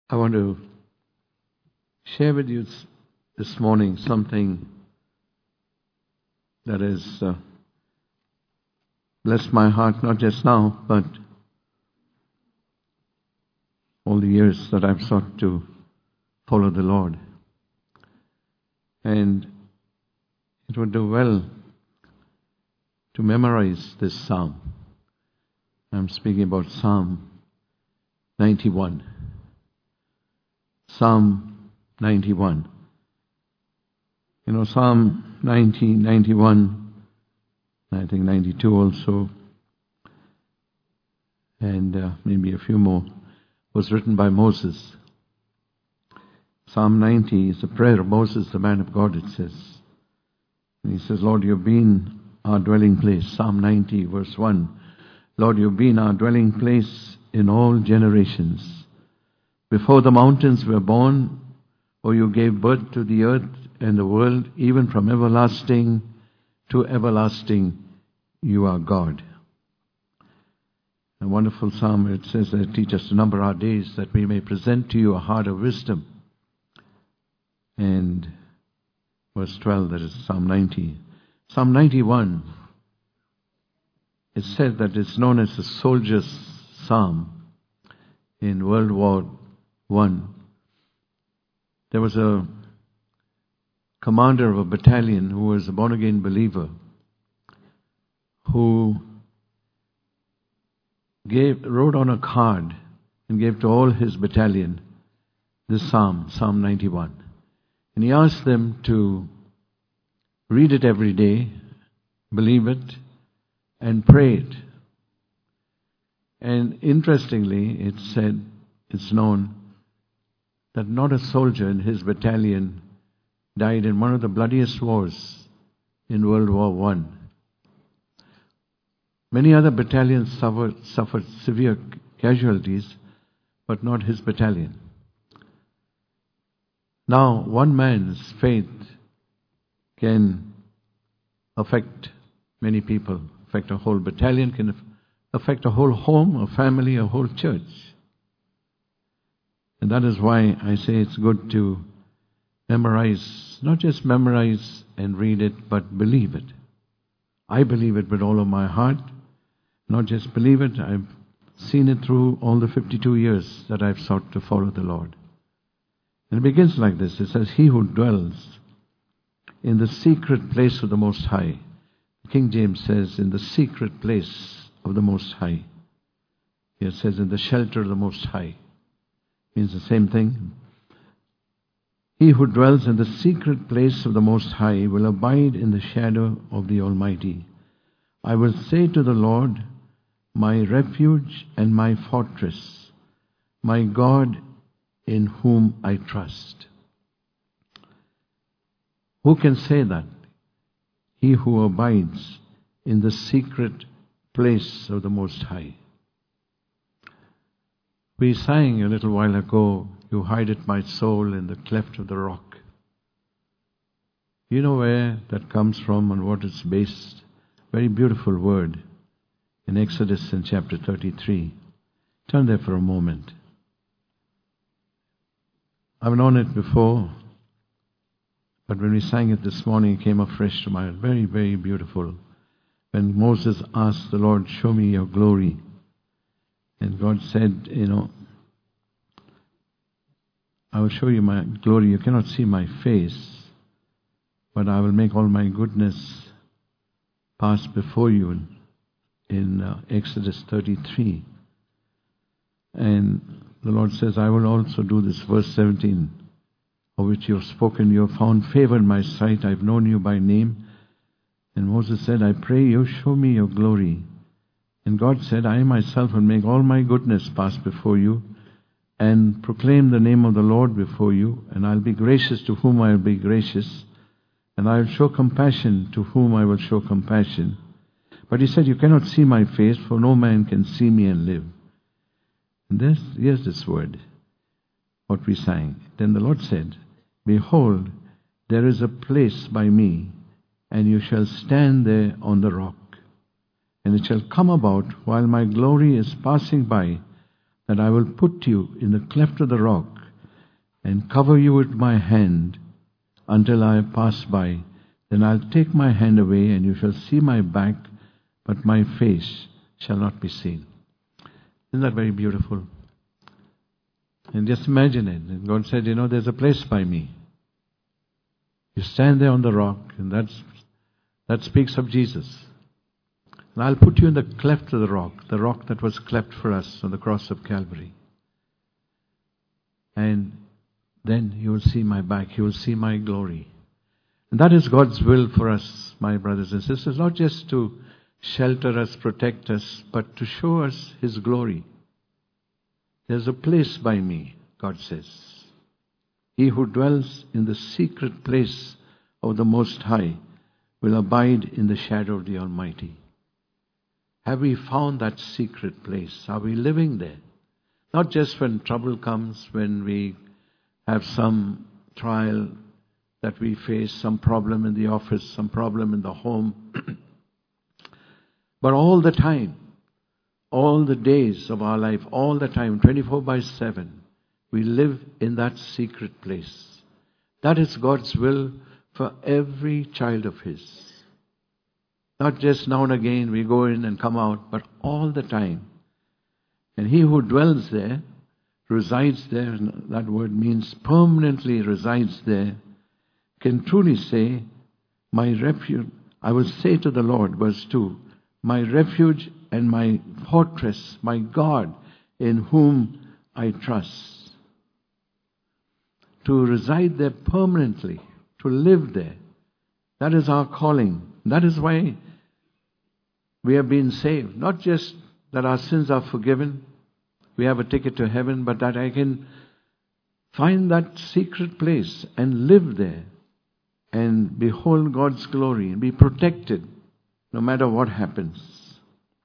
I want to share with you this morning something that has blessed my heart, not just now, but all the years that I've sought to follow the Lord. And it would do well to memorize this psalm. I'm speaking about Psalm 91. Psalm 91. You know, Psalm 90, 91, I think 92 also, and maybe a few more, was written by Moses. Psalm 90 is a prayer of Moses, the man of God, it says. And he says, Lord, you've been our dwelling place. Psalm 90, verse 1. Lord, you've been our dwelling place in all generations. Before the mountains were born, or you gave birth to the earth and the world, even from everlasting to everlasting, you are God. A wonderful psalm. It says that teach us to number our days, that we may present to you a heart of wisdom. And verse 12, that is Psalm 90. Psalm 91, it said that it's known as the soldier's psalm in World War I. There was a commander of a battalion who was a born-again believer who wrote on a card and gave to all his battalion this psalm, Psalm 91. And he asked them to read it every day, believe it, and pray it. And interestingly, it's known that not a soldier in his battalion died in one of the bloodiest wars in World War I. Many other battalions suffered severe casualties, but not his battalion. Now, one man's faith can affect many people, affect a whole battalion, can affect a whole home, a family, a whole church. And that is why I say it's good to memorize, not just memorize and read it, but believe it. I believe it with all of my heart. Not just believe it, I've seen it through all the 52 years that I've sought to follow the Lord. And it begins like this. It says, He who dwells in the secret place of the Most High. King James says, in the secret place of the Most High. Here it says, in the shelter of the Most High. Means the same thing. He who dwells in the secret place of the Most High will abide in the shadow of the Almighty. I will say to the Lord, my refuge and my fortress, my God in whom I trust. Who can say that? He who abides in the secret place of the Most High. We sang a little while ago, you hideth my soul in the cleft of the rock. You know where that comes from and what it's based? Very beautiful word in Exodus in chapter 33. Turn there for a moment. I've known it before, but when we sang it this morning, it came afresh to my heart. Very, very beautiful. When Moses asked the Lord, show me your glory. And God said, I will show you my glory. You cannot see my face, but I will make all my goodness pass before you in Exodus 33. And the Lord says, I will also do this, verse 17, of which you have spoken. You have found favor in my sight. I have known you by name. And Moses said, I pray you, show me your glory. And God said, I myself will make all my goodness pass before you and proclaim the name of the Lord before you. And I'll be gracious to whom I will be gracious. And I will show compassion to whom I will show compassion. But he said, you cannot see my face, for no man can see me and live. And here's this word, what we sang. Then the Lord said, behold, there is a place by me, and you shall stand there on the rock. And it shall come about, while my glory is passing by, that I will put you in the cleft of the rock and cover you with my hand until I pass by. Then I'll take my hand away, and you shall see my back, but my face shall not be seen. Isn't that very beautiful? And just imagine it. And God said, there's a place by me. You stand there on the rock, and that speaks of Jesus. And I'll put you in the cleft of the rock that was cleft for us on the cross of Calvary. And then you will see my back, you will see my glory. And that is God's will for us, my brothers and sisters, not just to shelter us, protect us, but to show us His glory. There's a place by me, God says. He who dwells in the secret place of the Most High will abide in the shadow of the Almighty. Have we found that secret place? Are we living there? Not just when trouble comes, when we have some trial that we face, some problem in the office, some problem in the home. But all the time, all the days of our life, all the time, 24/7, we live in that secret place. That is God's will for every child of His. Not just now and again we go in and come out, but all the time. And he who dwells there, resides there, and that word means permanently resides there, can truly say, my refuge, I will say to the Lord, verse 2, my refuge and my fortress, my God, in whom I trust. To reside there permanently, to live there, that is our calling. That is why we have been saved. Not just that our sins are forgiven, we have a ticket to heaven, but that I can find that secret place and live there and behold God's glory and be protected no matter what happens.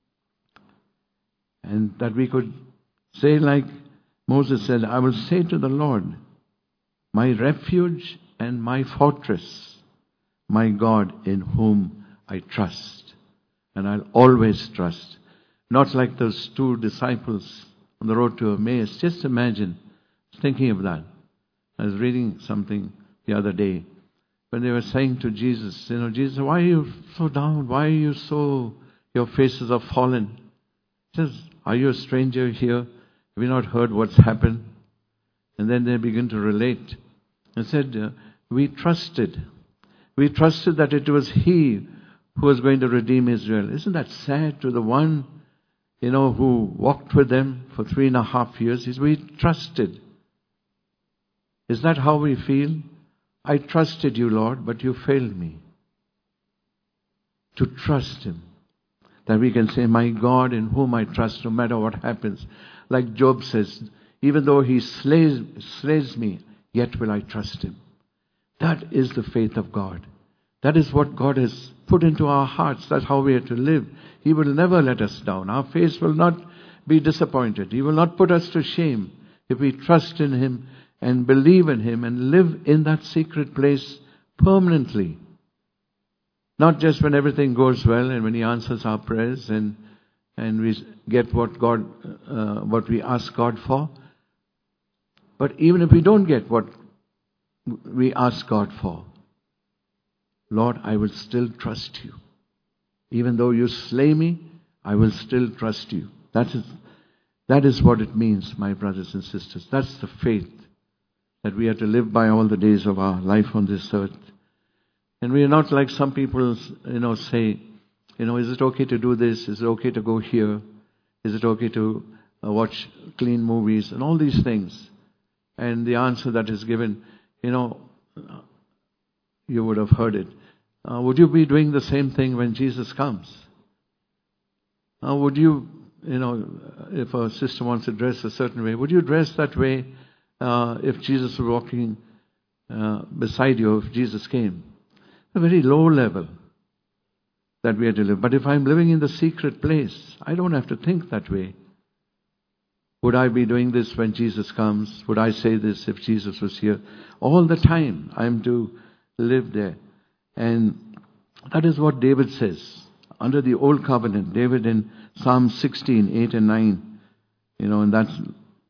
And that we could say like Moses said, I will say to the Lord, my refuge and my fortress, my God in whom I trust. And I'll always trust. Not like those two disciples on the road to Emmaus. Just imagine, thinking of that. I was reading something the other day when they were saying to Jesus, Jesus, why are you so down? Why are you so, your faces are fallen? He says, are you a stranger here? Have you not heard what's happened? And then they begin to relate. And said, we trusted. We trusted that it was He who was going to redeem Israel. Isn't that sad to the one, who walked with them for 3.5 years? He said, we trusted. Is that how we feel? I trusted you, Lord, but you failed me. To trust Him. That we can say, my God in whom I trust no matter what happens. Like Job says, even though he slays me, yet will I trust Him. That is the faith of God. That is what God has put into our hearts. That's how we are to live. He will never let us down. Our face will not be disappointed. He will not put us to shame if we trust in Him and believe in Him and live in that secret place permanently. Not just when everything goes well and when He answers our prayers and we get what we ask God for. But even if we don't get what we ask God for, Lord, I will still trust you. Even though you slay me, I will still trust you. That is what it means, my brothers and sisters. That's the faith that we are to live by all the days of our life on this earth. And we are not like some people, say, is it okay to do this? Is it okay to go here? Is it okay to watch clean movies? And all these things. And the answer that is given, you would have heard it. Would you be doing the same thing when Jesus comes? Would you, if a sister wants to dress a certain way, would you dress that way if Jesus were walking beside you, if Jesus came? A very low level that we are to live. But if I'm living in the secret place, I don't have to think that way. Would I be doing this when Jesus comes? Would I say this if Jesus was here? All the time I'm to live there. And that is what David says. Under the old covenant, David in Psalm 16, 8 and 9, and that's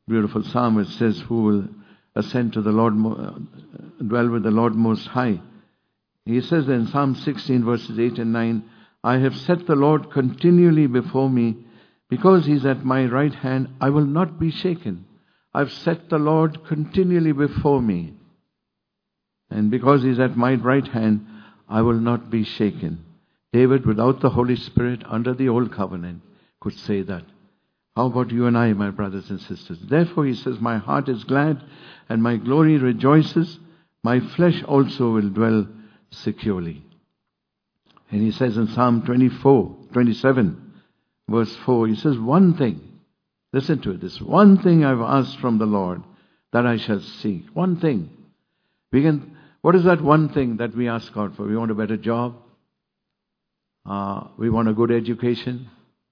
beautiful psalm which says, who will ascend to the Lord, dwell with the Lord Most High. He says in Psalm 16 verses 8 and 9, I have set the Lord continually before me. Because He's at my right hand, I will not be shaken. I've set the Lord continually before me. And because He's at my right hand, I will not be shaken. David, without the Holy Spirit, under the old covenant, could say that. How about you and I, my brothers and sisters? Therefore, he says, my heart is glad and my glory rejoices. My flesh also will dwell securely. And he says in Psalm 27, verse 4, he says, one thing, listen to it, this one thing I've asked from the Lord that I shall seek. One thing. What is that one thing that we ask God for? We want a better job. We want a good education.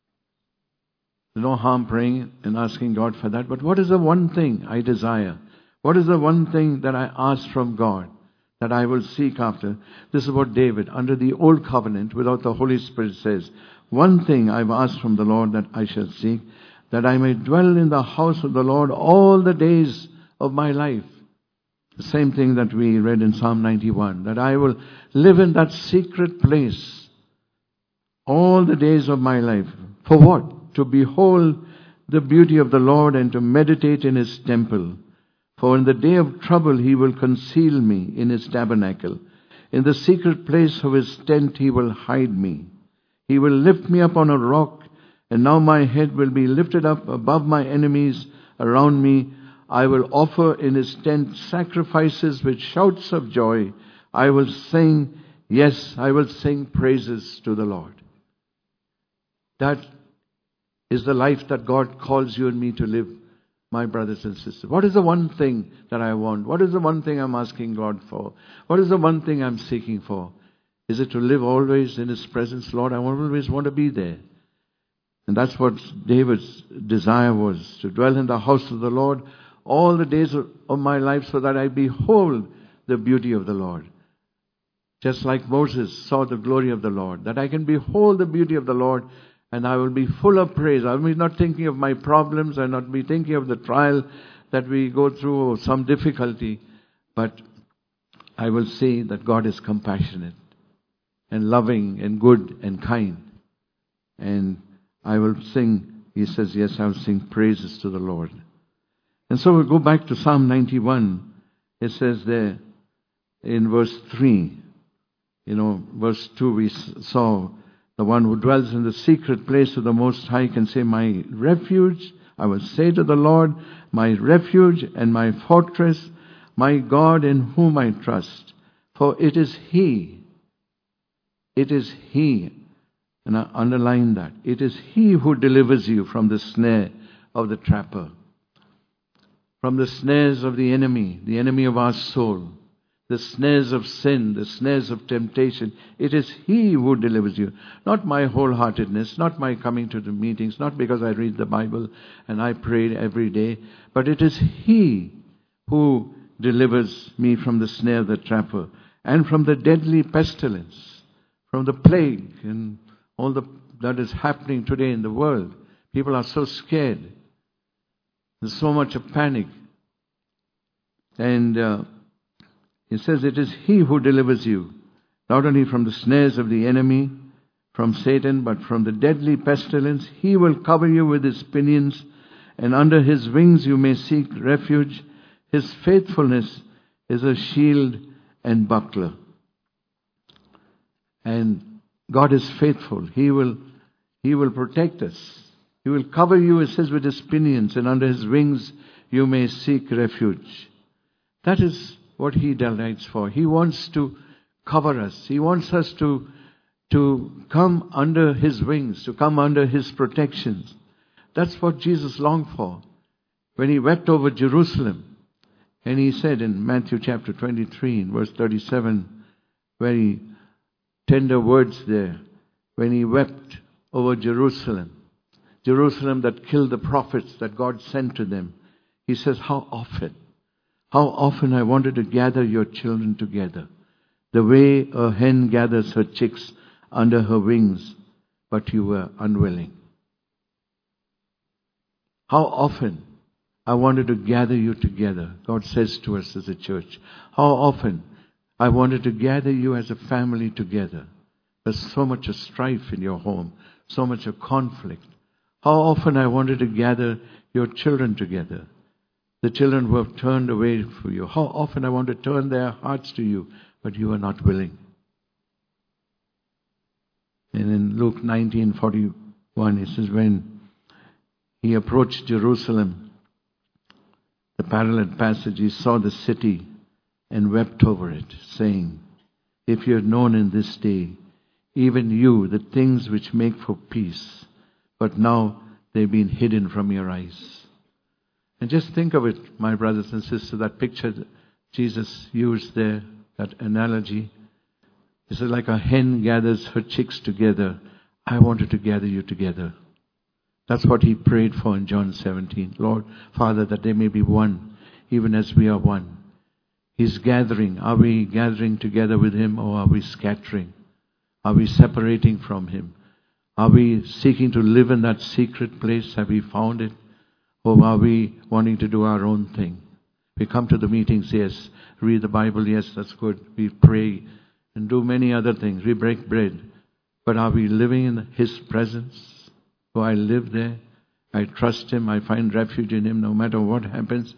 There's no harm praying and asking God for that. But what is the one thing I desire? What is the one thing that I ask from God that I will seek after? This is what David, under the old covenant, without the Holy Spirit, says. One thing I've asked from the Lord that I shall seek, that I may dwell in the house of the Lord all the days of my life. The same thing that we read in Psalm 91, that I will live in that secret place all the days of my life. For what? To behold the beauty of the Lord and to meditate in His temple. For in the day of trouble He will conceal me in His tabernacle. In the secret place of His tent He will hide me. He will lift me up on a rock, and now my head will be lifted up above my enemies around me. I will offer in His tent sacrifices with shouts of joy. I will sing, yes, I will sing praises to the Lord. That is the life that God calls you and me to live, my brothers and sisters. What is the one thing that I want? What is the one thing I'm asking God for? What is the one thing I'm seeking for? Is it to live always in His presence? Lord, I always want to be there. And that's what David's desire was, to dwell in the house of the Lord all the days of my life so that I behold the beauty of the Lord. Just like Moses saw the glory of the Lord, that I can behold the beauty of the Lord and I will be full of praise. I will be not thinking of my problems. I will not be thinking of the trial that we go through or some difficulty. But I will say that God is compassionate and loving and good and kind. And I will sing, he says, yes, I will sing praises to the Lord. And so we'll go back to Psalm 91. It says there in verse 3, verse 2 we saw the one who dwells in the secret place of the Most High can say, my refuge, I will say to the Lord, my refuge and my fortress, my God in whom I trust. For it is He, and I underline that, it is He who delivers you from the snare of the trapper, from the snares of the enemy of our soul, the snares of sin, the snares of temptation. It is He who delivers you. Not my wholeheartedness, not my coming to the meetings, not because I read the Bible and I pray every day, but it is He who delivers me from the snare of the trapper and from the deadly pestilence, from the plague and all that is happening today in the world. People are so scared. There's so much of panic. And it says it is He who delivers you, not only from the snares of the enemy, from Satan, but from the deadly pestilence. He will cover you with His pinions, and under His wings you may seek refuge. His faithfulness is a shield and buckler. And God is faithful. He will protect us. He will cover you, it says, with His pinions, and under His wings you may seek refuge. That is what He delights for. He wants to cover us. He wants us to come under His wings, to come under His protections. That's what Jesus longed for when He wept over Jerusalem. And He said in Matthew chapter 23, in verse 37, very tender words there, when He wept over Jerusalem that killed the prophets that God sent to them. He says, how often I wanted to gather your children together, the way a hen gathers her chicks under her wings, but you were unwilling. How often I wanted to gather you together. God says to us as a church. How often I wanted to gather you as a family together. There's so much of strife in your home, so much of conflict. How often I wanted to gather your children together. The children who have turned away from you. How often I want to turn their hearts to you, but you are not willing. And in Luke 19:41, it says, when he approached Jerusalem, the parallel passage, he saw the city and wept over it, saying, if you had known in this day, even you, the things which make for peace, but now they've been hidden from your eyes. And just think of it, my brothers and sisters, that picture that Jesus used there, that analogy. It's like a hen gathers her chicks together. I wanted to gather you together. That's what he prayed for in John 17. Lord, Father, that they may be one, even as we are one. He's gathering. Are we gathering together with him, or are we scattering? Are we separating from him? Are we seeking to live in that secret place? Have we found it? Or are we wanting to do our own thing? We come to the meetings, yes. Read the Bible, yes, that's good. We pray and do many other things. We break bread. But are we living in his presence? Do I live there? I trust him. I find refuge in him no matter what happens.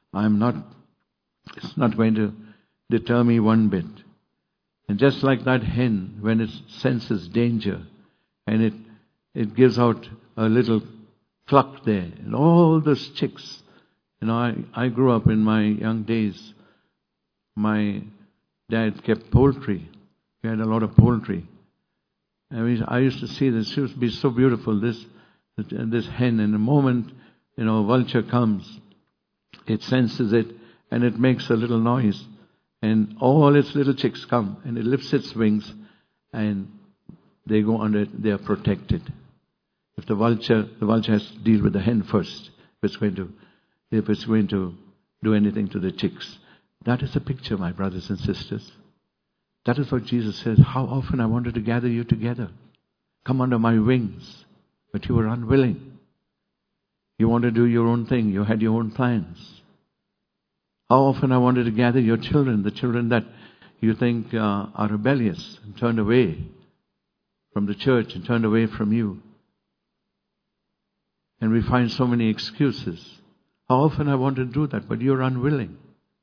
It's not going to deter me one bit. And just like that hen, when it senses danger and it gives out a little cluck there, and all those chicks. I grew up in my young days. My dad kept poultry. We had a lot of poultry. And I used to see this. She used to be so beautiful, this hen. And the moment, a vulture comes, it senses it and it makes a little noise. And all its little chicks come and it lifts its wings and they go under it. They are protected. If the vulture has to deal with the hen first, if it's going to do anything to the chicks. That is a picture, my brothers and sisters. That is what Jesus says. How often I wanted to gather you together. Come under my wings. But you were unwilling. You want to do your own thing. You had your own plans. How often I wanted to gather your children, the children that you think are rebellious and turned away from the church and turned away from you. And we find so many excuses. How often I want to do that, but you're unwilling.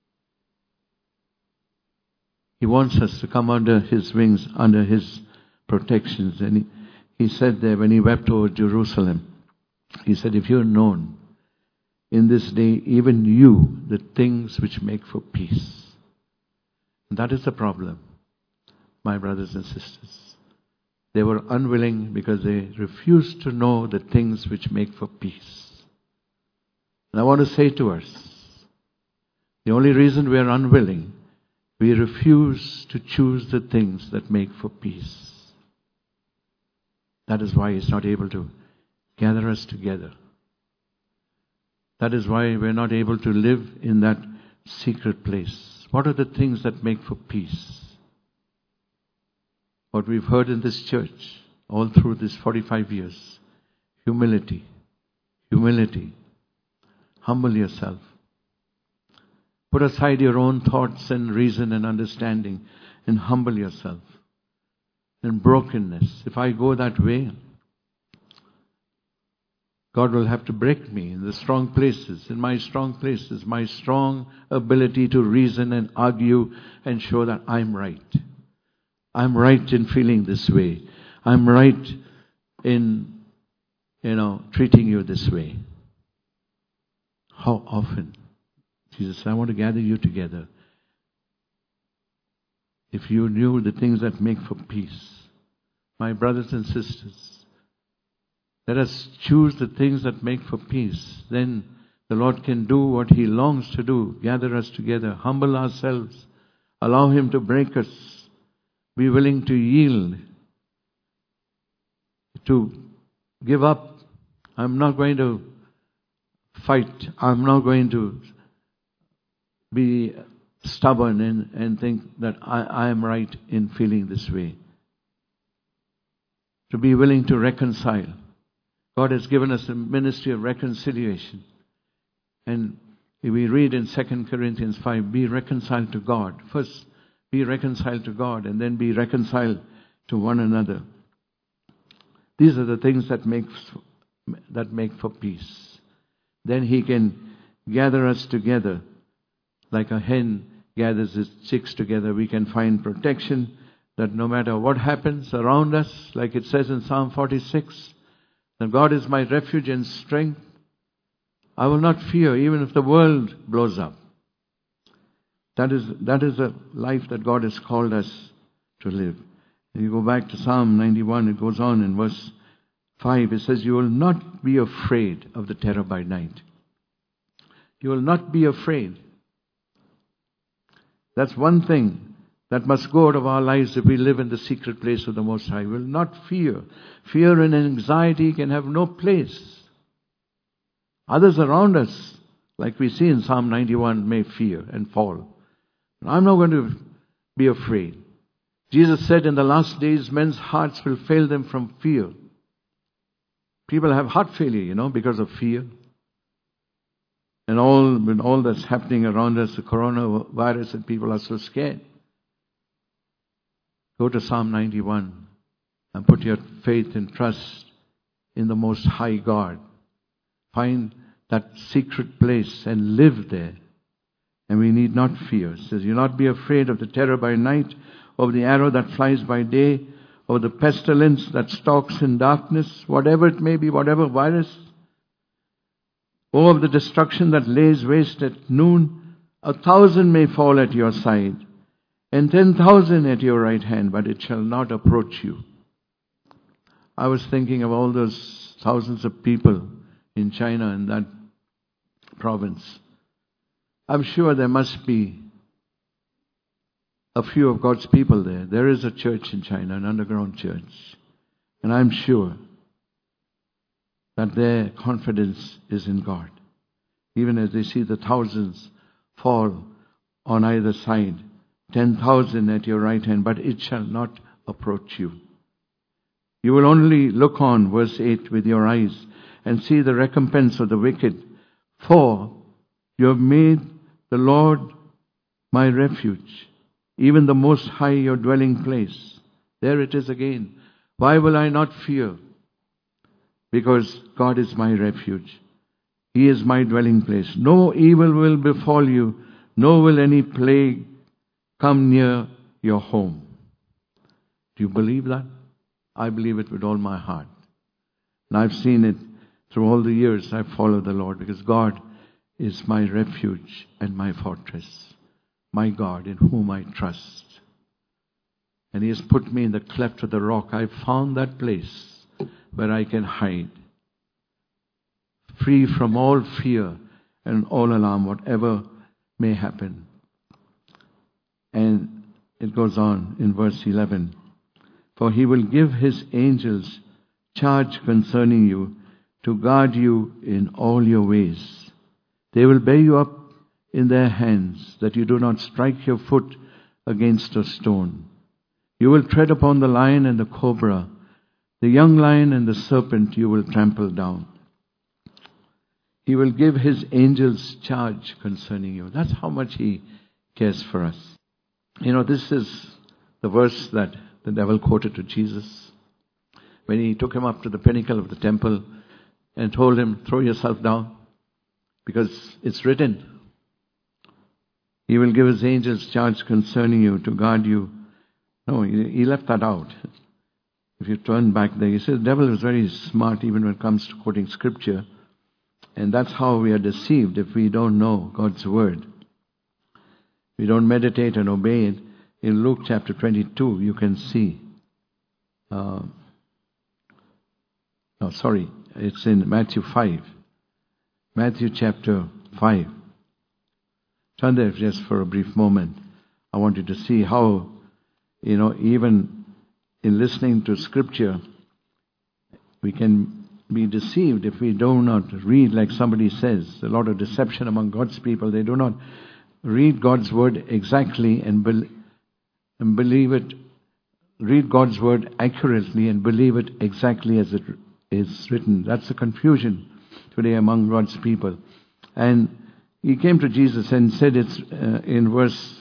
He wants us to come under his wings, under his protections. And he said there, when he wept over Jerusalem, he said, if you're known in this day, even you, the things which make for peace. And that is the problem, my brothers and sisters. They were unwilling because they refused to know the things which make for peace. And I want to say to us, the only reason we are unwilling, we refuse to choose the things that make for peace. That is why he's not able to gather us together. That is why we're not able to live in that secret place. What are the things that make for peace? What we've heard in this church all through this 45 years. Humility. Humility. Humble yourself. Put aside your own thoughts and reason and understanding and humble yourself. And brokenness. If I go that way, God will have to break me in the strong places, in my strong places, my strong ability to reason and argue and show that I'm right. I'm right in feeling this way. I'm right in, treating you this way. How often? Jesus said, I want to gather you together. If you knew the things that make for peace. My brothers and sisters, let us choose the things that make for peace. Then the Lord can do what he longs to do. Gather us together. Humble ourselves. Allow him to break us. Be willing to yield. To give up. I'm not going to fight. I'm not going to be stubborn and think that I am right in feeling this way. To be willing to reconcile. God has given us a ministry of reconciliation. And we read in 2 Corinthians 5, be reconciled to God. First, be reconciled to God, and then be reconciled to one another. These are the things that make for peace. Then He can gather us together like a hen gathers its chicks together. We can find protection, that no matter what happens around us, like it says in Psalm 46, that God is my refuge and strength. I will not fear, even if the world blows up. That is a life that God has called us to live. And you go back to Psalm 91, it goes on in verse 5, it says, you will not be afraid of the terror by night. You will not be afraid. That's one thing that must go out of our lives if we live in the secret place of the Most High. We will not fear. Fear and anxiety can have no place. Others around us, like we see in Psalm 91, may fear and fall. I'm not going to be afraid. Jesus said in the last days, men's hearts will fail them from fear. People have heart failure, because of fear. And all that's happening around us, the coronavirus, and people are so scared. Go to Psalm 91 and put your faith and trust in the Most High God. Find that secret place and live there. And we need not fear. It says, "You not be afraid of the terror by night, of the arrow that flies by day, of the pestilence that stalks in darkness," whatever it may be, whatever virus, or of the destruction that lays waste at noon. 1,000 may fall at your side, and 10,000 at your right hand, but it shall not approach you. I was thinking of all those thousands of people in China, in that province. I'm sure there must be a few of God's people there. There is a church in China, an underground church. And I'm sure that their confidence is in God. Even as they see the thousands fall on either side, 10,000 at your right hand, but it shall not approach you. You will only look on, verse 8, with your eyes and see the recompense of the wicked. For you have made the Lord my refuge, even the Most High your dwelling place. There it is again. Why will I not fear? Because God is my refuge. He is my dwelling place. No evil will befall you, nor will any plague come near your home. Do you believe that? I believe it with all my heart. And I've seen it through all the years I've followed the Lord, because God is my refuge and my fortress, my God in whom I trust. And He has put me in the cleft of the rock. I've found that place where I can hide, free from all fear and all alarm, whatever may happen. And it goes on in verse 11. For He will give His angels charge concerning you, to guard you in all your ways. They will bear you up in their hands, that you do not strike your foot against a stone. You will tread upon the lion and the cobra, the young lion and the serpent you will trample down. He will give His angels charge concerning you. That's how much He cares for us. This is the verse that the devil quoted to Jesus when he took Him up to the pinnacle of the temple and told Him, throw yourself down, because it's written, He will give His angels charge concerning you to guard you. No, He left that out. If you turn back there, He says the devil is very smart even when it comes to quoting scripture. And that's how we are deceived if we don't know God's word. We don't meditate and obey it. In Luke chapter 22, you can see. It's in Matthew 5. Matthew chapter 5. Turn there just for a brief moment. I want you to see how, even in listening to scripture, we can be deceived if we do not read like somebody says. A lot of deception among God's people. They do not read God's word exactly and believe it. Read God's word accurately and believe it exactly as it is written. That's the confusion today among God's people. And he came to Jesus and said, it's in verse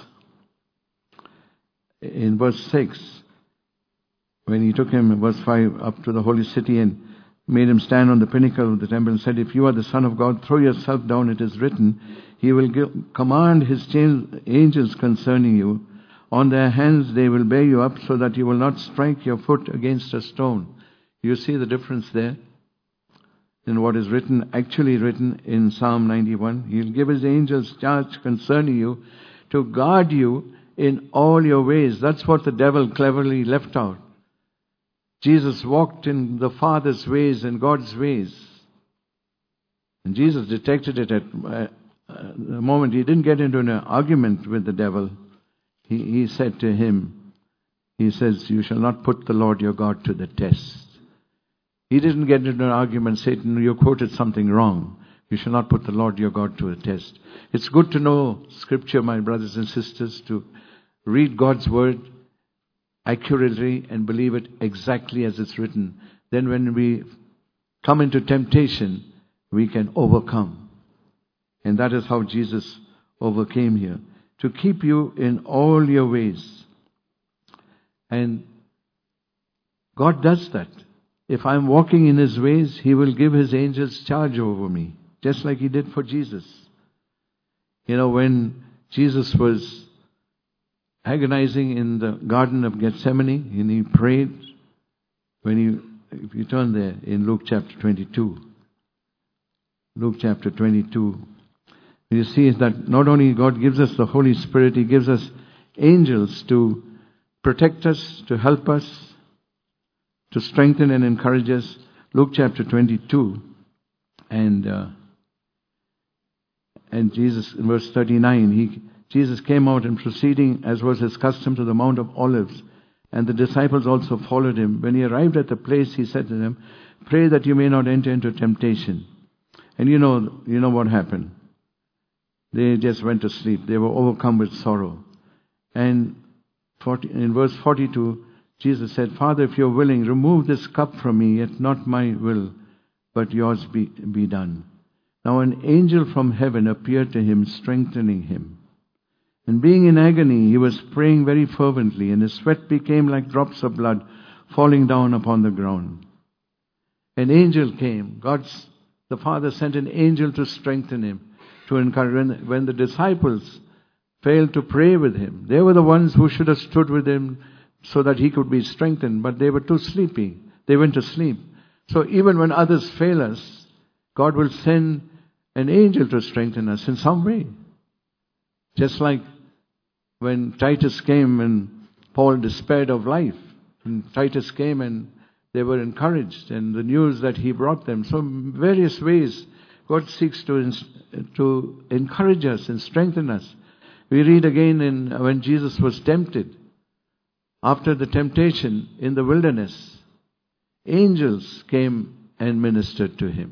6, when he took him, verse 5, up to the holy city and made him stand on the pinnacle of the temple and said, if you are the Son of God, throw yourself down, it is written, he will command his angels concerning you. On their hands they will bear you up so that you will not strike your foot against a stone. You see the difference there in what is written, actually written in Psalm 91. He'll give his angels charge concerning you to guard you in all your ways. That's what the devil cleverly left out. Jesus walked in the Father's ways and God's ways. And Jesus detected it at the moment. He didn't get into an argument with the devil. He said to him, he says, you shall not put the Lord your God to the test. He didn't get into an argument, Satan, you quoted something wrong. You shall not put the Lord your God to a test. It's good to know Scripture, my brothers and sisters, to read God's Word accurately and believe it exactly as it's written. Then when we come into temptation, we can overcome. And that is how Jesus overcame here. To keep you in all your ways. And God does that. If I'm walking in His ways, He will give His angels charge over me, just like He did for Jesus. You know, when Jesus was agonizing in the Garden of Gethsemane, and He prayed, if you turn there in Luke chapter 22. Luke chapter 22. You see that not only God gives us the Holy Spirit, He gives us angels to protect us, to help us, to strengthen and encourage us. Luke chapter 22 and Jesus in verse 39, Jesus came out and proceeding as was His custom to the Mount of Olives, and the disciples also followed Him. When He arrived at the place, He said to them, pray that you may not enter into temptation. And you know what happened. They just went to sleep. They were overcome with sorrow. And in verse 42, Jesus said, Father, if you're willing, remove this cup from me, yet not my will, but yours be done. Now an angel from heaven appeared to him, strengthening him. And being in agony, he was praying very fervently, and his sweat became like drops of blood falling down upon the ground. An angel came. The Father sent an angel to strengthen him, to encourage. When the disciples failed to pray with him, they were the ones who should have stood with him so that he could be strengthened, but they were too sleepy. They went to sleep. So even when others fail us, God will send an angel to strengthen us in some way. Just like when Titus came and Paul despaired of life. And Titus came and they were encouraged, and the news that he brought them. So in various ways, God seeks to encourage us and strengthen us. We read again when Jesus was tempted. After the temptation in the wilderness, angels came and ministered to him.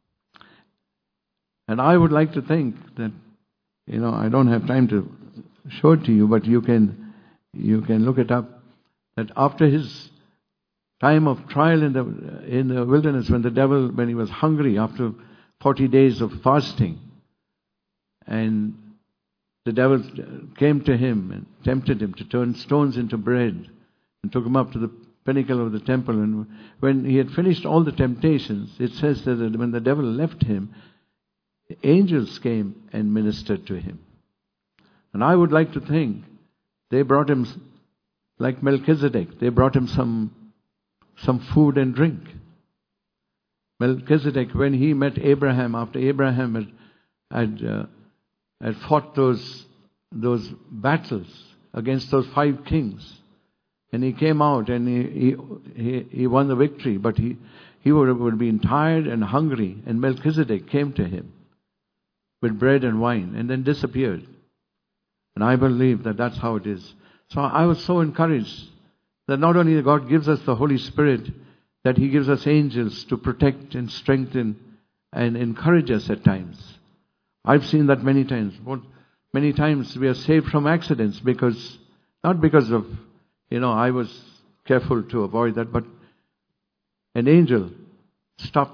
And I would like to think that, I don't have time to show it to you, but you can look it up, that after his time of trial in the wilderness, when he was hungry after 40 days of fasting, and the devil came to him and tempted him to turn stones into bread and took him up to the pinnacle of the temple. And when he had finished all the temptations, it says that when the devil left him, the angels came and ministered to him. And I would like to think they brought him, like Melchizedek, they brought him some food and drink. Melchizedek, when he met Abraham, after Abraham had fought those battles against those 5 kings, and he came out and he won the victory, but he would have been tired and hungry, and Melchizedek came to him with bread and wine and then disappeared. And I believe that that's how it is. So I was so encouraged that not only God gives us the Holy Spirit, that He gives us angels to protect and strengthen and encourage us at times. I've seen that many times. Many times we are saved from accidents not because of, I was careful to avoid that, but an angel stopped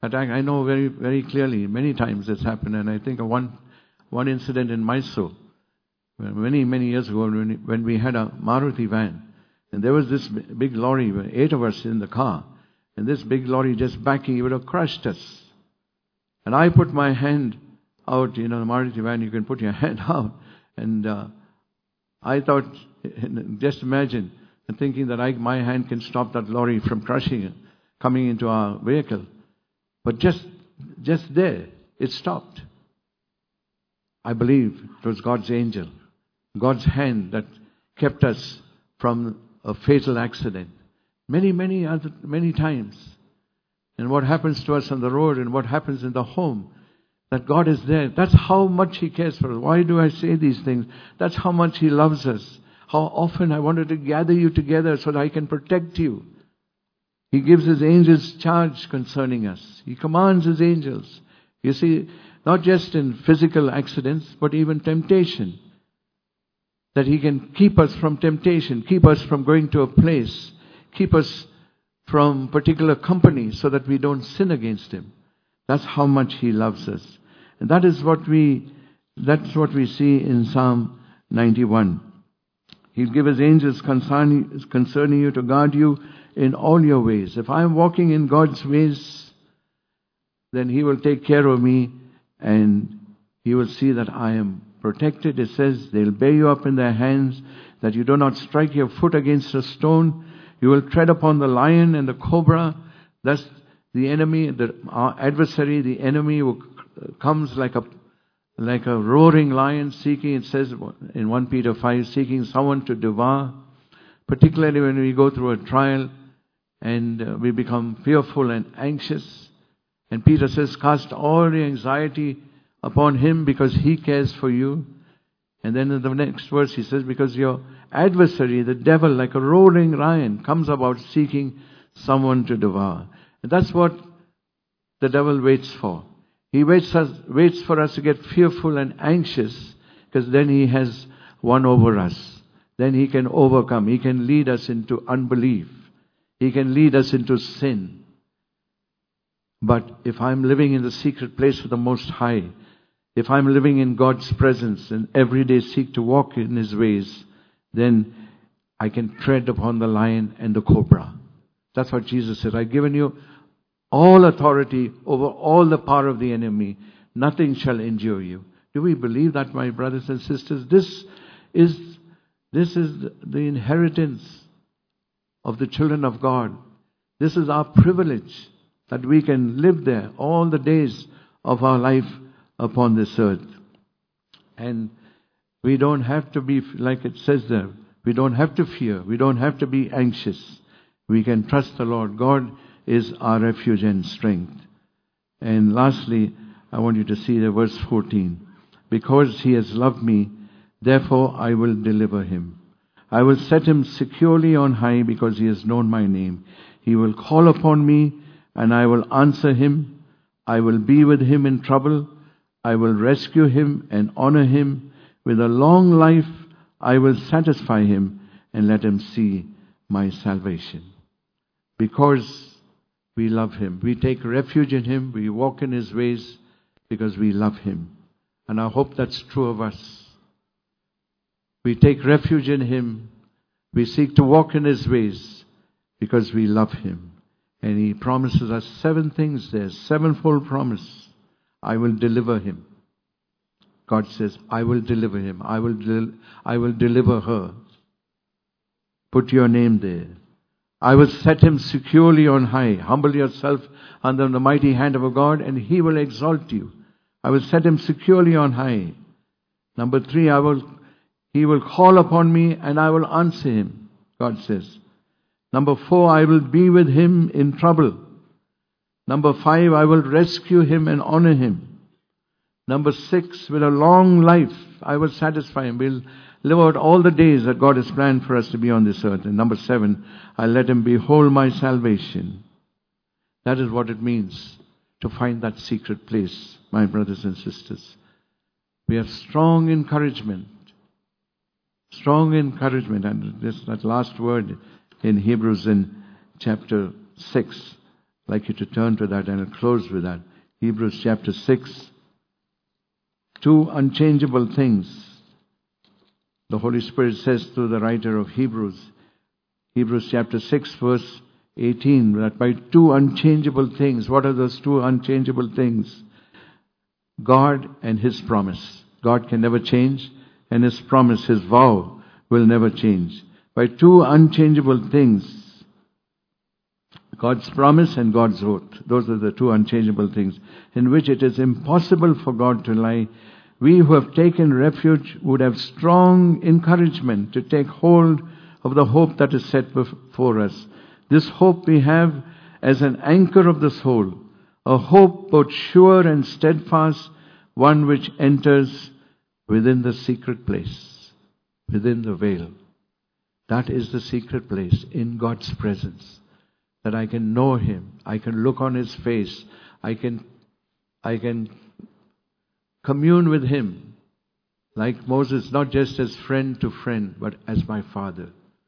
That I know very, very clearly. Many times it's happened, and I think of one incident in Mysore, many, many years ago, when we had a Maruti van, and there was this big lorry, 8 of us in the car, and this big lorry just backing, it would have crushed us. And I put my hand out, the Maruti van, you can put your hand out, and I thought, just imagine, thinking that my hand can stop that lorry from crushing it, coming into our vehicle. But just there, it stopped. I believe it was God's angel, God's hand that kept us from a fatal accident. Many, many times. And what happens to us on the road and what happens in the home, that God is there. That's how much He cares for us. Why do I say these things? That's how much He loves us. How often I wanted to gather you together so that I can protect you. He gives His angels charge concerning us. He commands His angels. You see, not just in physical accidents, but even temptation. That He can keep us from temptation, keep us from going to a place, keep us from particular company so that we don't sin against Him. That's how much He loves us. And that's what we see in Psalm 91. He'll give His angels concerning you to guard you in all your ways. If I'm walking in God's ways, then He will take care of me and He will see that I am protected. It says they'll bear you up in their hands that you do not strike your foot against a stone. You will tread upon the lion and the cobra. That's the enemy, our adversary, the enemy who comes like a roaring lion seeking, it says in 1 Peter 5, seeking someone to devour. Particularly when we go through a trial and we become fearful and anxious. And Peter says, cast all the anxiety upon Him because He cares for you. And then in the next verse he says, because your adversary, the devil, like a roaring lion, comes about seeking someone to devour. And that's what the devil waits for. He waits for us to get fearful and anxious, because then he has won over us. Then he can overcome. He can lead us into unbelief. He can lead us into sin. But if I'm living in the secret place of the Most High, if I'm living in God's presence and every day seek to walk in His ways, then I can tread upon the lion and the cobra. That's what Jesus said. I've given you all authority over all the power of the enemy. Nothing shall injure you. Do we believe that, my brothers and sisters? This is the inheritance of the children of God. This is our privilege, that we can live there all the days of our life upon this earth. And we don't have to be, like it says there, we don't have to fear. We don't have to be anxious. We can trust the Lord. God is our refuge and strength. And lastly, I want you to see the verse 14. Because He has loved me, therefore I will deliver him. I will set him securely on high because he has known my name. He will call upon me and I will answer him. I will be with him in trouble. I will rescue him and honor him. With a long life I will satisfy him and let him see my salvation. Because we love him. We take refuge in him. We walk in his ways because we love him. And I hope that's true of us. We take refuge in him. We seek to walk in his ways because we love him. And he promises us 7 things there, 7-fold promise. I will deliver him. God says, I will deliver him. I will deliver her. Put your name there. I will set him securely on high. Humble yourself under the mighty hand of a God and he will exalt you. I will set him securely on high. Number 3, he will call upon me and I will answer him, God says. Number 4, I will be with him in trouble. Number 5, I will rescue him and honor him. Number 6, with a long life, I will satisfy him. We'll live out all the days that God has planned for us to be on this earth. And number 7, I'll let him behold my salvation. That is what it means to find that secret place, my brothers and sisters. We have strong encouragement. Strong encouragement. And that last word in Hebrews in chapter 6. like you to turn to that, and I'll close with that. Hebrews chapter 6. Two unchangeable things. The Holy Spirit says through the writer of Hebrews, Hebrews chapter 6 verse 18, that by two unchangeable things. What are those two unchangeable things? God and His promise. God can never change, and His promise, His vow, will never change. By two unchangeable things, God's promise and God's oath. Those are the two unchangeable things, in which it is impossible for God to lie. We who have taken refuge would have strong encouragement to take hold of the hope that is set before us. This hope we have as an anchor of the soul, a hope both sure and steadfast, one which enters within the secret place, within the veil. That is the secret place, in God's presence, that I can know Him, I can look on His face, I can commune with Him, like Moses, not just as friend to friend, but as my Father.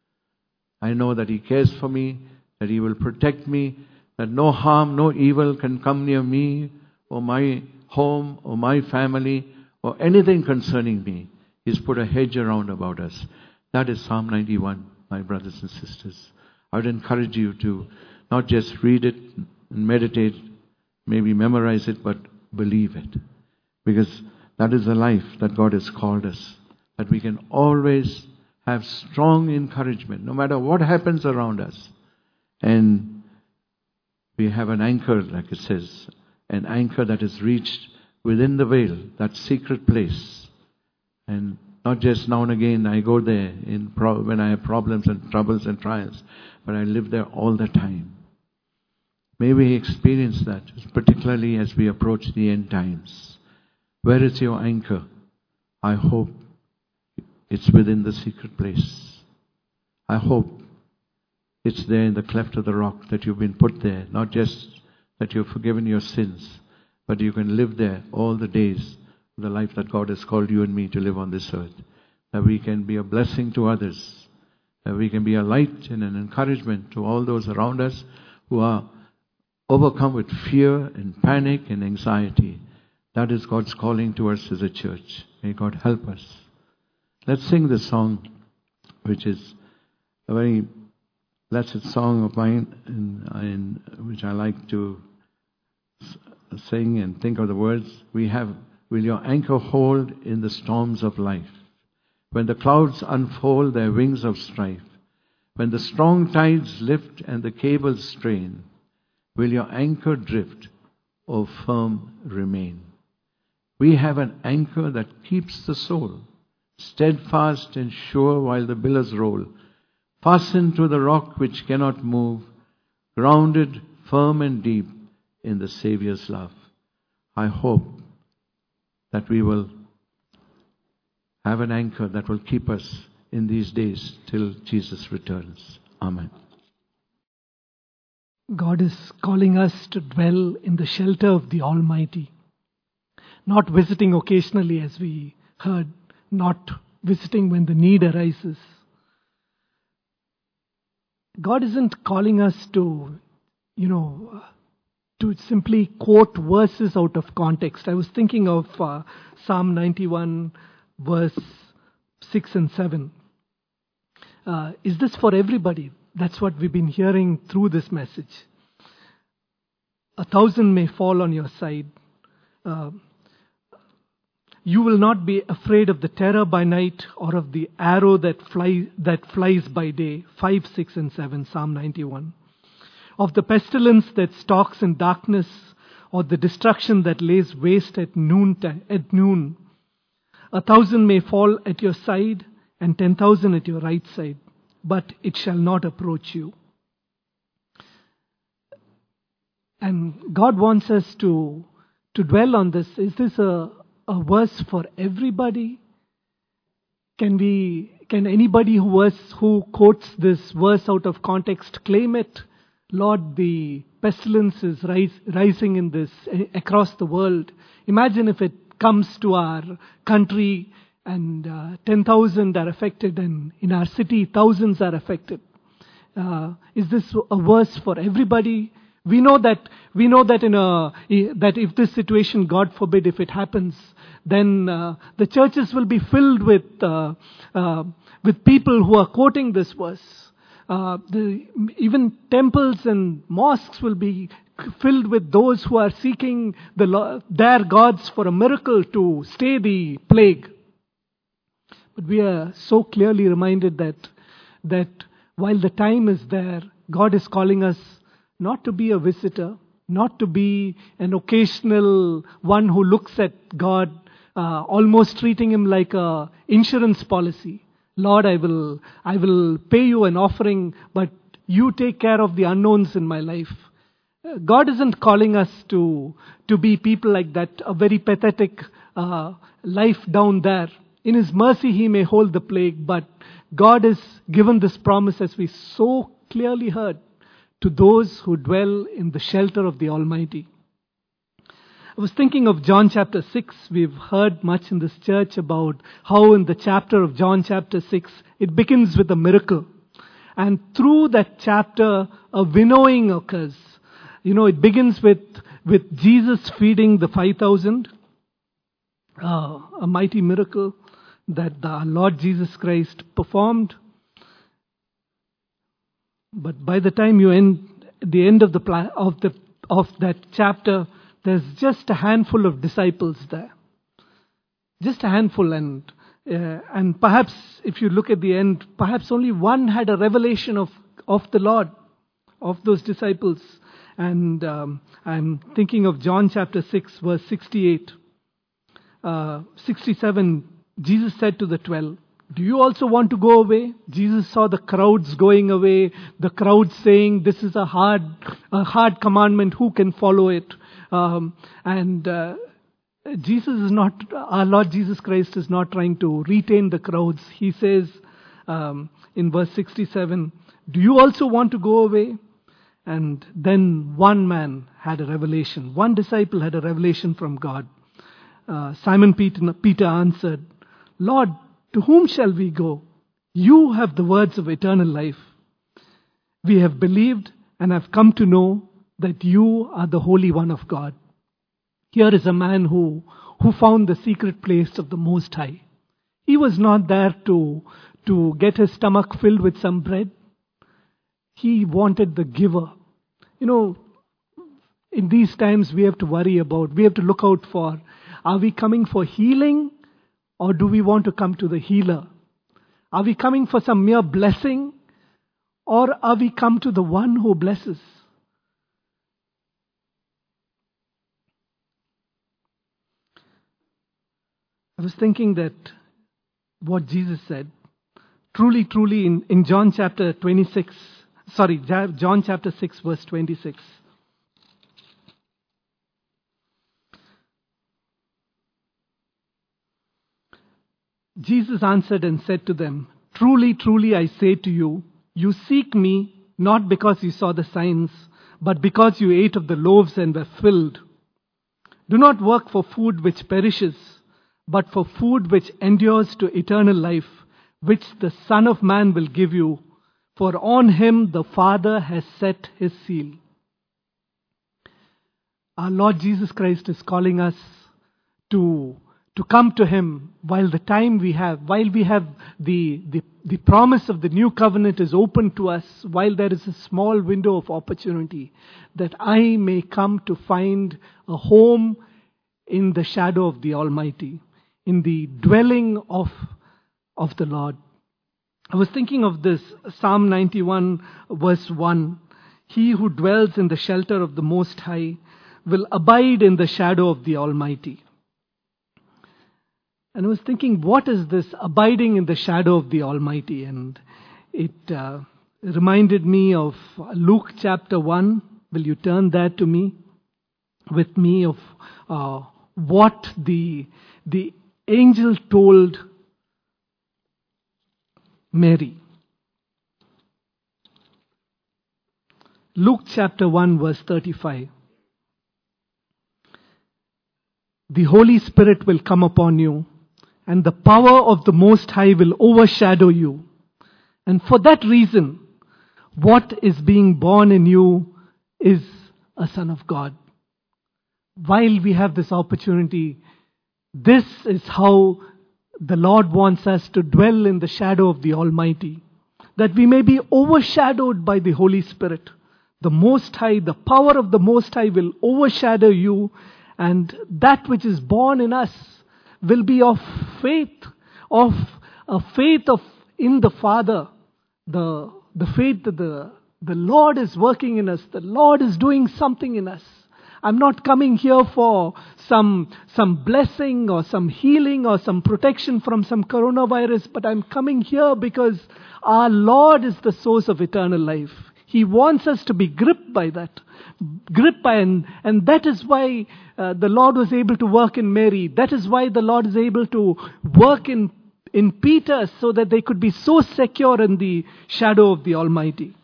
I know that He cares for me, that He will protect me, that no harm, no evil can come near me, or my home, or my family, or anything concerning me. He's put a hedge around about us. That is Psalm 91, my brothers and sisters. I would encourage you to not just read it and meditate, maybe memorize it, but believe it. Because that is the life that God has called us. That we can always have strong encouragement, no matter what happens around us. And we have an anchor, like it says, an anchor that is reached within the veil, that secret place. And not just now and again I go there when I have problems and troubles and trials, but I live there all the time. May we experience that, particularly as we approach the end times. Where is your anchor? I hope it's within the secret place. I hope it's there in the cleft of the rock, that you've been put there. Not just that you've forgiven your sins, but you can live there all the days of the life that God has called you and me to live on this earth. That we can be a blessing to others. That we can be a light and an encouragement to all those around us who are overcome with fear and panic and anxiety. That is God's calling to us as a church. May God help us. Let's sing this song, which is a very blessed song of mine, which I like to sing and think of the words. We have, will your anchor hold in the storms of life? When the clouds unfold their wings of strife, when the strong tides lift and the cables strain, will your anchor drift or firm remain? We have an anchor that keeps the soul steadfast and sure while the billows roll, fastened to the rock which cannot move, grounded firm and deep in the Saviour's love. I hope that we will have an anchor that will keep us in these days till Jesus returns. Amen. God is calling us to dwell in the shelter of the Almighty. Not visiting occasionally, as we heard, not visiting when the need arises. God isn't calling us to simply quote verses out of context. I was thinking of Psalm 91, verse 6 and 7. Is this for everybody? That's what we've been hearing through this message. 1,000 may fall on your side. You will not be afraid of the terror by night or of the arrow that flies by day. 5, 6 and 7, Psalm 91. Of the pestilence that stalks in darkness, or the destruction that lays waste at noon. 1,000 may fall at your side and 10,000 at your right side, but it shall not approach you. And God wants us to dwell on this. Is this a verse for everybody? Can anybody who quotes this verse out of context claim it? Lord, the pestilence is rising in this across the world. Imagine if it comes to our country and 10,000 are affected, and in our city thousands are affected. Is this a verse for everybody? We know that that if this situation, God forbid, if it happens, then the churches will be filled with people who are quoting this verse. Even temples and mosques will be filled with those who are seeking their gods for a miracle to stay the plague. But we are so clearly reminded that while the time is there, God is calling us not to be a visitor, not to be an occasional one who looks at God, almost treating him like a insurance policy. Lord, I will pay you an offering, but you take care of the unknowns in my life. God isn't calling us to be people like that, a very pathetic life down there. In His mercy, He may hold the plague, but God has given this promise, as we so clearly heard, to those who dwell in the shelter of the Almighty. I was thinking of John chapter 6. We've heard much in this church about how in the chapter of John chapter 6, it begins with a miracle. And through that chapter, a winnowing occurs. It begins with Jesus feeding the 5,000, a mighty miracle that the Lord Jesus Christ performed. But by the time you end the end of that chapter, there's just a handful of disciples there, just a handful, and perhaps if you look at the end, perhaps only one had a revelation of the Lord, of those disciples. And I'm thinking of John chapter 6, verse 68, 67. Jesus said to the 12, "Do you also want to go away?" Jesus saw the crowds going away, the crowds saying, "This is a hard commandment, who can follow it?" Jesus is not, our Lord Jesus Christ is not trying to retain the crowds. He says in verse 67, "Do you also want to go away?" And then one man had a revelation. One disciple had a revelation from God. Simon Peter answered, "Lord, to whom shall we go? You have the words of eternal life. We have believed and have come to know that you are the Holy One of God." Here is a man who found the secret place of the Most High. He was not there to get his stomach filled with some bread. He wanted the giver. In these times we have to look out for, are we coming for healing, or do we want to come to the healer? Are we coming for some mere blessing, or are we come to the one who blesses? I was thinking that what Jesus said, truly, truly in John chapter 6, verse 26. Jesus answered and said to them, "Truly, truly, I say to you, you seek me not because you saw the signs, but because you ate of the loaves and were filled. Do not work for food which perishes, but for food which endures to eternal life, which the Son of Man will give you, for on him the Father has set his seal." Our Lord Jesus Christ is calling us to come to Him while the promise of the new covenant is open to us, while there is a small window of opportunity, that I may come to find a home in the shadow of the Almighty, in the dwelling of the Lord. I was thinking of this, Psalm 91 verse 1. "He who dwells in the shelter of the Most High will abide in the shadow of the Almighty." And I was thinking, what is this abiding in the shadow of the Almighty? And it reminded me of Luke chapter 1. Will you turn there with me, of what the angel told Mary. Luke chapter 1 verse 35. "The Holy Spirit will come upon you, and the power of the Most High will overshadow you. And for that reason, what is being born in you is a son of God. While we have this opportunity, this is how the Lord wants us to dwell in the shadow of the Almighty, that we may be overshadowed by the Holy Spirit. The Most High, the power of the Most High will overshadow you, and that which is born in us will be of faith, of a faith in the Father, the faith that the Lord is working in us, the Lord is doing something in us. I'm not coming here for some blessing or some healing or some protection from some coronavirus, but I'm coming here because our Lord is the source of eternal life. He wants us to be gripped by that. And that is why the Lord was able to work in Mary. That is why the Lord is able to work in Peter, so that they could be so secure in the shadow of the Almighty.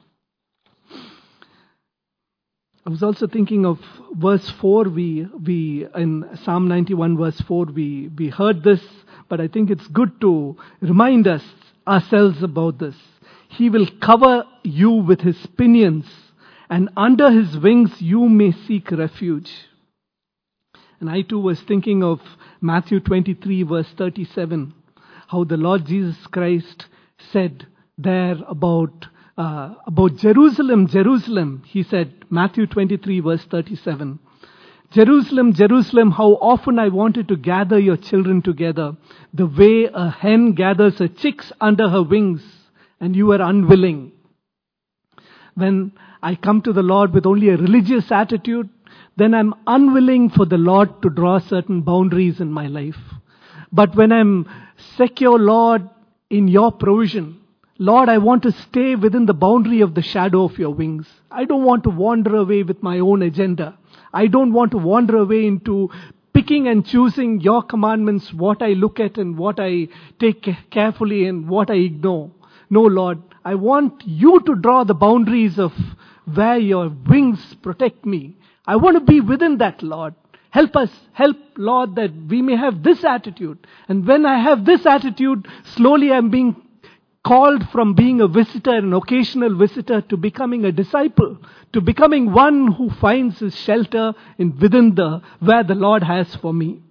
I was also thinking of verse 4. We in Psalm 91 verse 4, we heard this, but I think it's good to remind ourselves about this. He will cover you with his pinions, and under his wings you may seek refuge. And I too was thinking of Matthew 23 verse 37, how the Lord Jesus Christ said there about Jerusalem, Jerusalem. He said, Matthew 23 verse 37, Jerusalem, Jerusalem, how often I wanted to gather your children together, the way a hen gathers her chicks under her wings, and you were unwilling. When I come to the Lord with only a religious attitude, then I'm unwilling for the Lord to draw certain boundaries in my life. But when I'm secure, Lord, in your provision, Lord, I want to stay within the boundary of the shadow of your wings. I don't want to wander away with my own agenda. I don't want to wander away into picking and choosing your commandments, what I look at and what I take carefully and what I ignore. No, Lord, I want you to draw the boundaries of where your wings protect me. I want to be within that, Lord. Help us, Lord, that we may have this attitude. And when I have this attitude, slowly I'm being called from being a visitor, an occasional visitor, to becoming a disciple, to becoming one who finds his shelter within where the Lord has for me.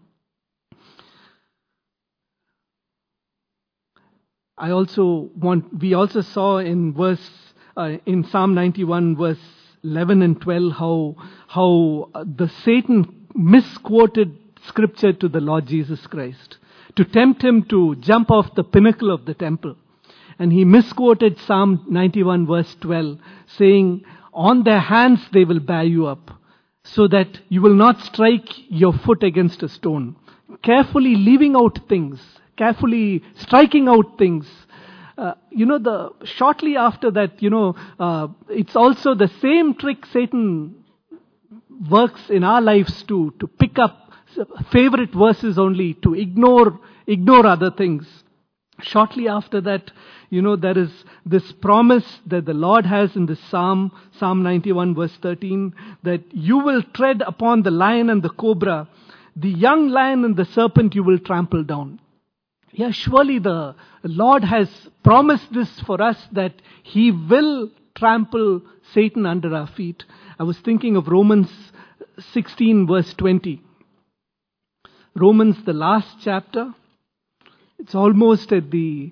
We also saw in in Psalm 91 verse 11 and 12 how the Satan misquoted scripture to the Lord Jesus Christ to tempt him to jump off the pinnacle of the temple. And he misquoted Psalm 91 verse 12, saying, on their hands they will bear you up, so that you will not strike your foot against a stone. Carefully leaving out things, carefully striking out things. Shortly after that, it's also the same trick Satan works in our lives too, to pick up favorite verses only, to ignore other things. Shortly after that, there is this promise that the Lord has in this Psalm 91 verse 13, that you will tread upon the lion and the cobra, the young lion and the serpent you will trample down. Yeah, surely the Lord has promised this for us, that he will trample Satan under our feet. I was thinking of Romans 16 verse 20. Romans, the last chapter. It's almost at the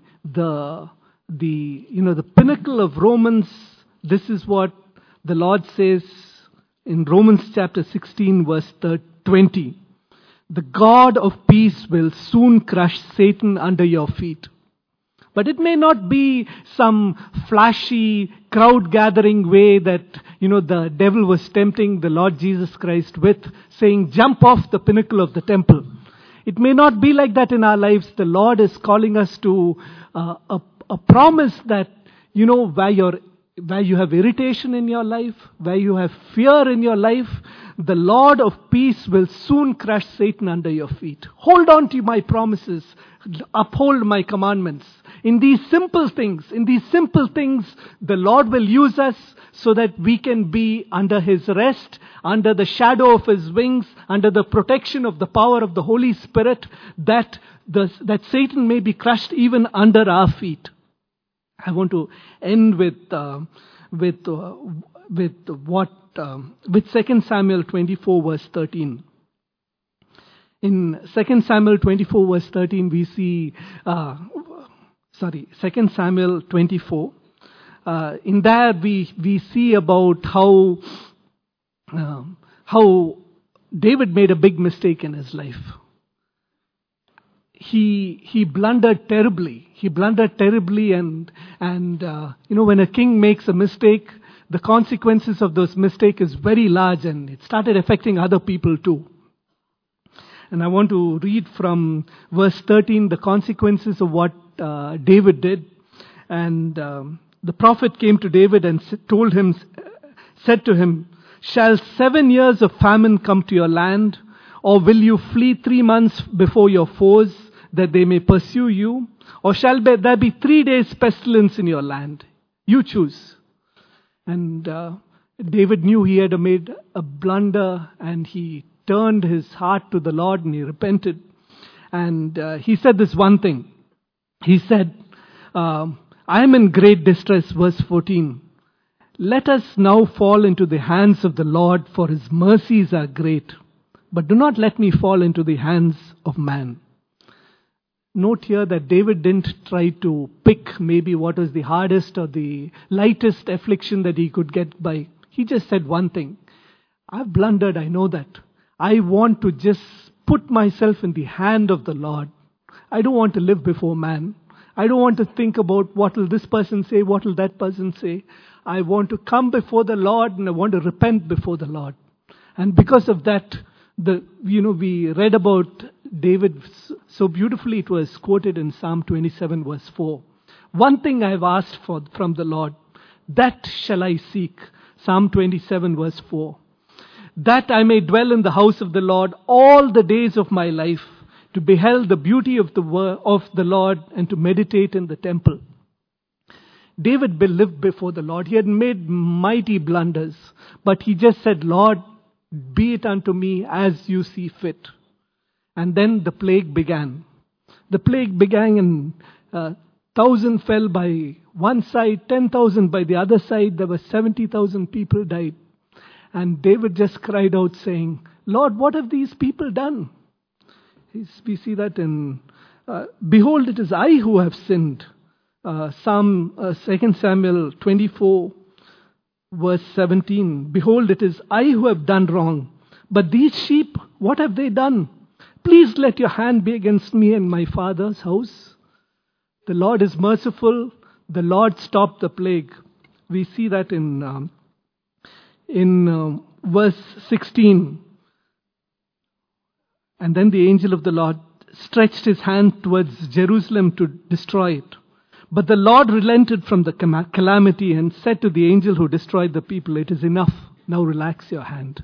pinnacle of Romans. This is what the Lord says in Romans chapter 16 verse 20. The God of peace will soon crush Satan under your feet. But it may not be some flashy crowd gathering way that, the devil was tempting the Lord Jesus Christ with, saying, jump off the pinnacle of the temple. It may not be like that in our lives. The Lord is calling us to a promise that, where you have irritation in your life, where you have fear in your life, the Lord of peace will soon crush Satan under your feet. Hold on to my promises. Uphold my commandments. In these simple things, the Lord will use us so that we can be under his rest, under the shadow of his wings, under the protection of the power of the Holy Spirit, that Satan may be crushed even under our feet. I want to end with with 2 Samuel 24 verse 13. In 2 Samuel 24 verse 13 we see, 2 Samuel 24. In there we see about how David made a big mistake in his life. He blundered terribly. And when a king makes a mistake, the consequences of those mistakes is very large, and it started affecting other people too. And I want to read from verse 13 the consequences of what David did. And the prophet came to David and said to him, "Shall 7 years of famine come to your land? Or will you flee 3 months before your foes, that they may pursue you? Or shall there be 3 days pestilence in your land? You choose." And David knew he had made a blunder, and he turned his heart to the Lord and he repented. And he said this one thing. He said, "I am in great distress," verse 14. "Let us now fall into the hands of the Lord, for his mercies are great. But do not let me fall into the hands of man." Note here that David didn't try to pick maybe what was the hardest or the lightest affliction that he could get by. He just said one thing. "I've blundered, I know that. I want to just put myself in the hand of the Lord. I don't want to live before man. I don't want to think about what will this person say, what will that person say. I want to come before the Lord, and I want to repent before the Lord." And because of that, we read about David so beautifully. It was quoted in Psalm 27 verse 4. "One thing I have asked for from the Lord, that shall I seek." Psalm 27 verse 4. "That I may dwell in the house of the Lord all the days of my life, to behold the beauty of the Lord, and to meditate in the temple." David lived before the Lord. He had made mighty blunders, but he just said, "Lord, be it unto me as you see fit." And then the plague began. The plague began, and 1,000 fell by one side, 10,000 by the other side. There were 70,000 people died. And David just cried out saying, "Lord, what have these people done?" We see that in, "Behold, it is I who have sinned." 2 Samuel 24 verse 17. "Behold, it is I who have done wrong. But these sheep, what have they done? Please let your hand be against me and my father's house." The Lord is merciful. The Lord stopped the plague. We see that in verse 16. "And then the angel of the Lord stretched his hand towards Jerusalem to destroy it. But the Lord relented from the calamity and said to the angel who destroyed the people, 'It is enough. Now relax your hand.'"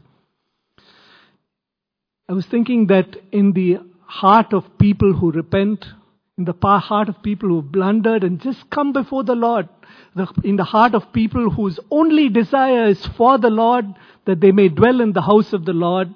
I was thinking that in the heart of people who repent, in the heart of people who blundered and just come before the Lord, in the heart of people whose only desire is for the Lord, that they may dwell in the house of the Lord.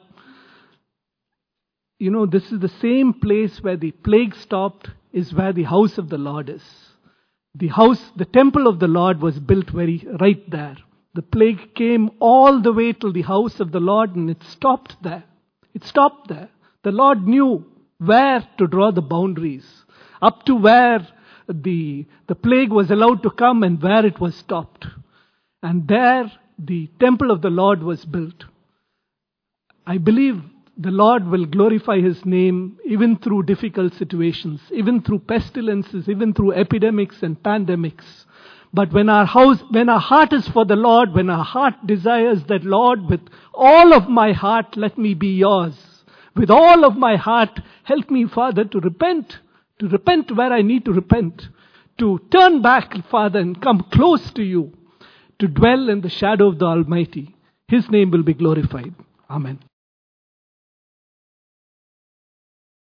This is the same place where the plague stopped, is where the house of the Lord is. The temple of the Lord was built right there. The plague came all the way to the house of the Lord, and it stopped there. It stopped there. The Lord knew where to draw the boundaries, up to where the plague was allowed to come and where it was stopped. And there the temple of the Lord was built. I believe the Lord will glorify His name even through difficult situations, even through pestilences, even through epidemics and pandemics. But when our heart is for the Lord, when our heart desires that, "Lord, with all of my heart, let me be yours. With all of my heart, help me, Father, to repent where I need to repent, to turn back, Father, and come close to you, to dwell in the shadow of the Almighty." His name will be glorified. Amen.